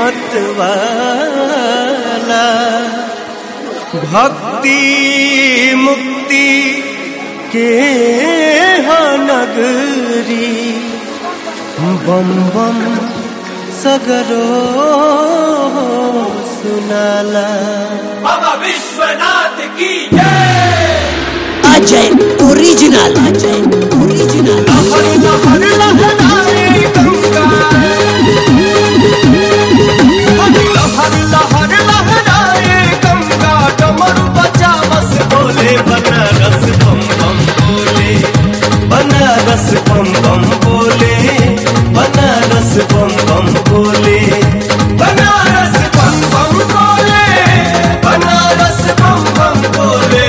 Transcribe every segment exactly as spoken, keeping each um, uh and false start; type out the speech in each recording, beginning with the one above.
मत वाला भक्ति मुक्ति के नगरी बम बम सगरो सुनाला। बाबा विश्वनाथ की जय। अजय ओरिजिनल अजय ओरिजिनल लहर लहर लहराए गंगा लहर लहर लहराए गंगा डमरू बजा बस बोले बनारस बम बम बोले बनारस बम बम बोले बनारस बम बम बोले बनारस बम बम बोले बनारस बम बम बोले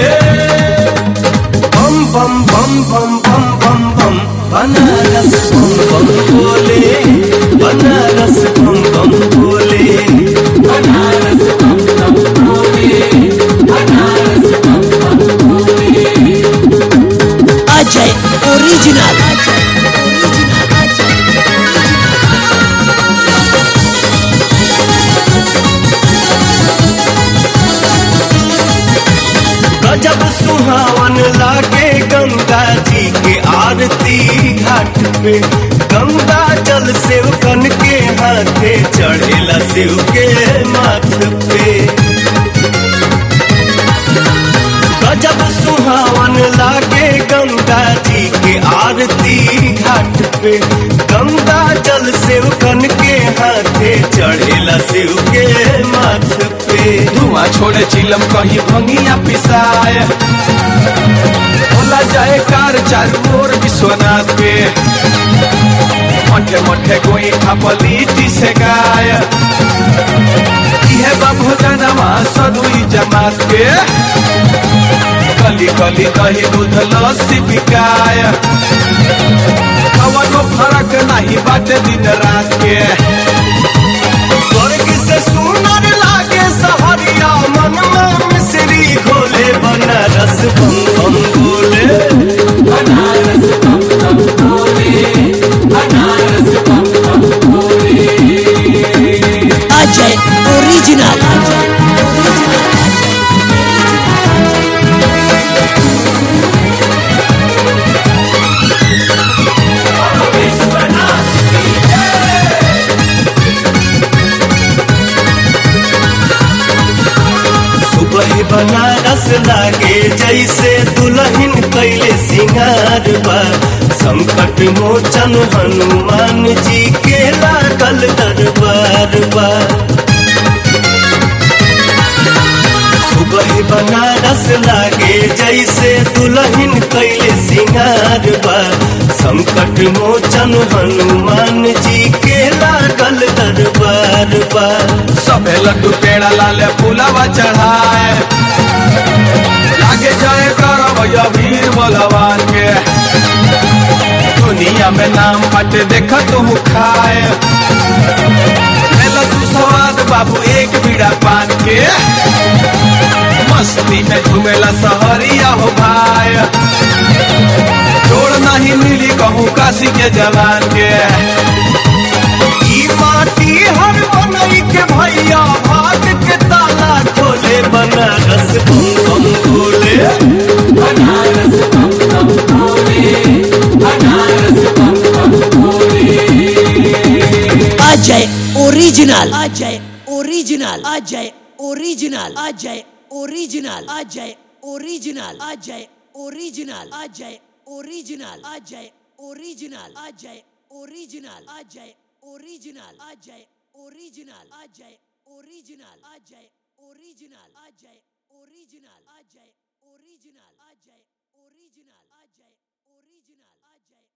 बम बम बम बम बम बम बम बनारस बम बम बोले बनारस बम बम बोले बनारस बम बम बोले बनारस बम बम बोले। अजय ओरिजिनल गजब सुहावन लागे गंगा जी के आरती घाट पे गंगा जल शिव कन के हाथे चढ़ेला शिव के माथ पे गजब सुहावन लागे गंगा जी के आरती घाट पे गंगा जल शिव कन के हाथे चढ़ेला शिव के माथ पे धुआं छोड़े चिलम कहीं भंगिया पिसाए बोला जाए कार चारू ओर विश्वनाथ पे मठे मठे कोई खपलीटी से गाय यह भोजनमा सदुई जमात के कली कली दही दूध लस्सी बिकाय कवनो फर्क नहीं बाटे दिन रात के स्वर्ग से सुनर लागे सहरिया मन में मिश्री घोले बनारस बम बम बोले बनारस बम बम बोले बनारस बम बम बोले। अजय ओरिजिनल सुबह बनारस लागे जैसे दुल्हन कैले सिंगार बा संकट मोचन हनुमान जी के लागल दरबार बा सुबह बनारस लागे जैसे दुल्हन कैले सिंगार बा संकट मोचन हनुमान जी के लागल दरबार बा सबे लड्डू पेड़ा लाले फूलवा चढ़ाए लागे जाए करब वीर बलवान के दुनिया में नाम बाटे देख तू खाए तू स्वाद बाबू एक बीड़ा पान के मस्ती में घूमेला सहरिया हो भाई जोड़ नहीं मिली कहूँ काशी के जवान के ई माटी हर बनई के भैया भाग के ताला खोले बनारस बम बम बोले बनारस बम बम बोले बनारस बम बम बोले। Ajay original Ajay original Ajay original Ajay original Ajay original Ajay original Ajay original Ajay original Ajay original Ajay original Ajay original Ajay original Ajay original Ajay original Ajay original Ajay original Ajay original Ajay